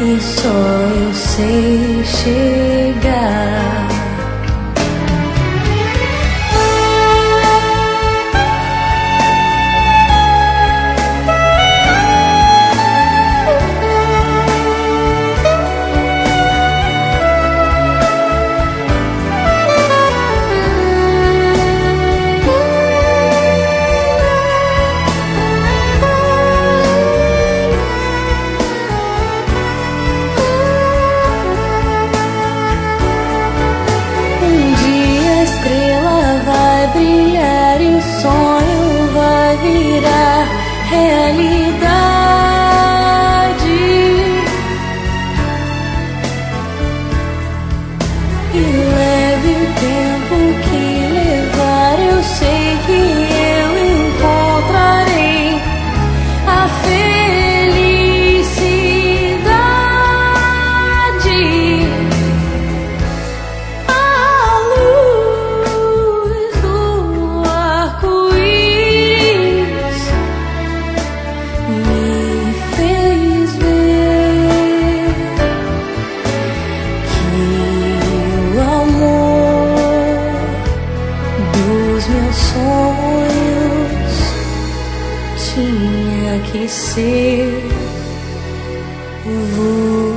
e só eu sei chegar. Brilhar e o sonho vai virar realidade. E leve o tempo que levar, eu sei que eu encontrarei a felicidade. A luz do arco-íris me fez ver que o amor dos meus sonhos tinha que ser você.